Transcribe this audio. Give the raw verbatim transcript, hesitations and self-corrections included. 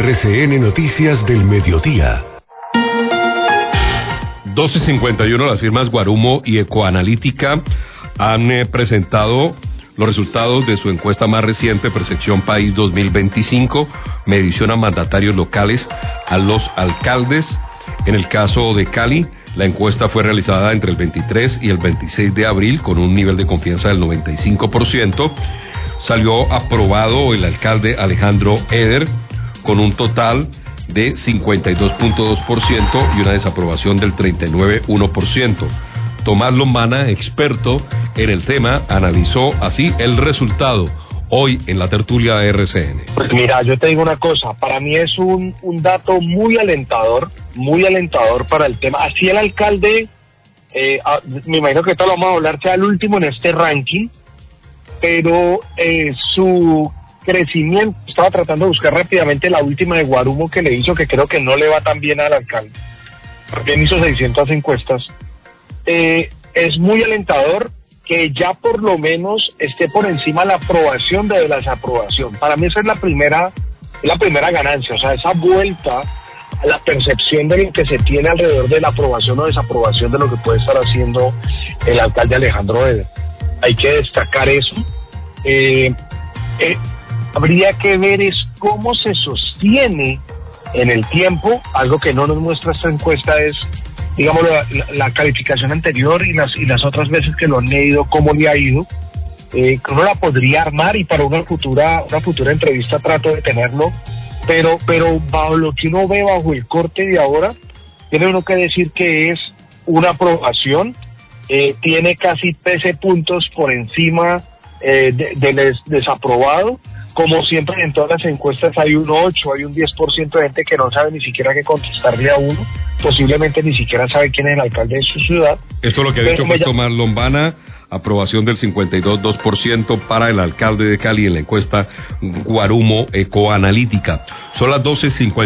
R C N Noticias del Mediodía. doce cincuenta y uno, las firmas Guarumo y Ecoanalítica han eh, presentado los resultados de su encuesta más reciente, Percepción País dos mil veinticinco, medición a mandatarios locales, a los alcaldes. En el caso de Cali, la encuesta fue realizada entre el veintitrés y el veintiséis de abril con un nivel de confianza del noventa y cinco por ciento. Salió aprobado el alcalde Alejandro Eder con un total de cincuenta y dos punto dos por ciento y una desaprobación del treinta y nueve punto uno por ciento. Tomás Lombana, experto en el tema, analizó así el resultado hoy en la tertulia de R C N. Pues mira, yo te digo una cosa, para mí es un, un dato muy alentador, muy alentador para el tema. Así el alcalde, eh, a, me imagino que esto lo vamos a hablar, sea el último en este ranking, pero eh, su crecimiento, estaba tratando de buscar rápidamente la última de Guarumo que le hizo, que creo que no le va tan bien al alcalde, porque hizo seiscientas encuestas. Eh, es muy alentador que ya por lo menos esté por encima la aprobación de la desaprobación. Para mí esa es la primera, la primera ganancia, o sea, esa vuelta a la percepción de lo que se tiene alrededor de la aprobación o desaprobación de lo que puede estar haciendo el alcalde Alejandro Eder. Hay que destacar eso. Eh, eh, habría que ver es cómo se sostiene en el tiempo. Algo que no nos muestra esta encuesta es, digamos, la, la, la calificación anterior y las y las otras veces que lo han leído, cómo le ha ido. Eh, uno la podría armar y para una futura una futura entrevista trato de tenerlo, pero pero bajo lo que uno ve bajo el corte de ahora, tiene uno que decir que es una aprobación, eh, tiene casi trece puntos por encima eh, de, del des, desaprobado. Como siempre en todas las encuestas hay un ocho, hay un diez por ciento de gente que no sabe ni siquiera qué contestarle a uno, posiblemente ni siquiera sabe quién es el alcalde de su ciudad. Esto es lo que ha dicho Tomás Lombana, aprobación del cincuenta y dos punto dos por ciento para el alcalde de Cali en la encuesta Guarumo Ecoanalítica. Son las doce cincuenta.